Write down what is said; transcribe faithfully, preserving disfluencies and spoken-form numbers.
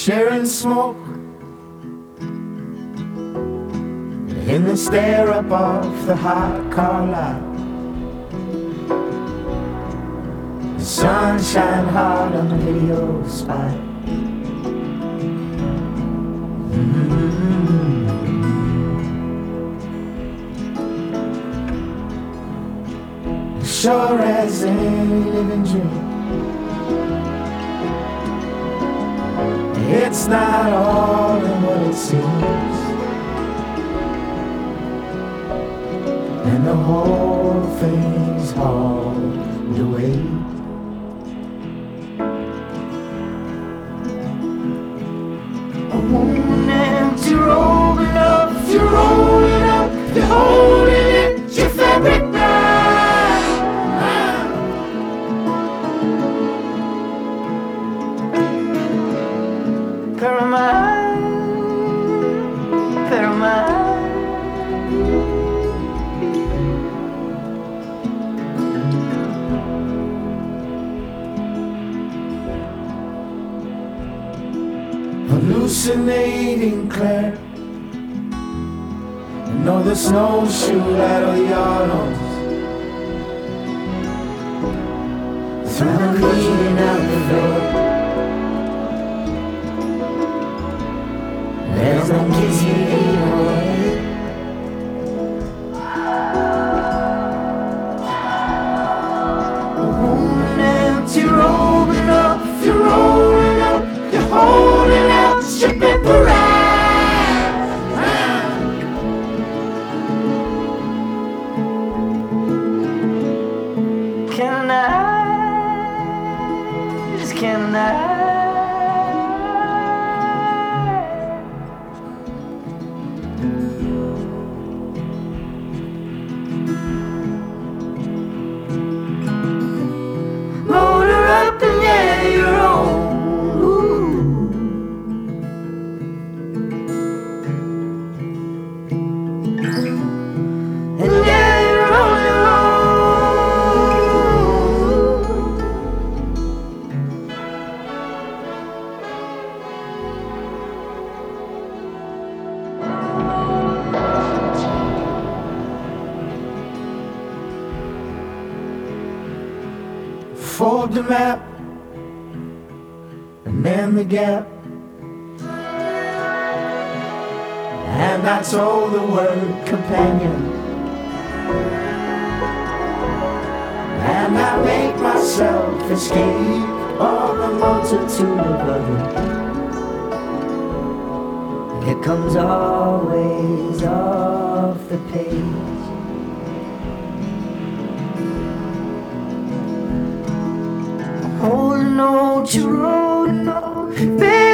sharing smoke in the stare up of the hot car lot. The sun shine hard on the video spot. Mm-hmm. Sure as any living dream, it's not all in what it seems, and the whole thing's hauled away. A woman empty rolling up, you're rolling up, you're holding it, your fabric now. Paramount, Paramount. Hallucinating Claire, you know the snowshoe out of the autumn, through the leading out the door. There's no kissing anymore. A woman empty, rolling up, you're rolling up, you're holding out your paper Can I, just can I? Motor up and yeah, you're on. Ooh. And yeah, you're on your fold the map and man the gap, and I told the word companion, and I make myself escape all the multitude of others. It comes always off the page. Holding on to road, no, baby.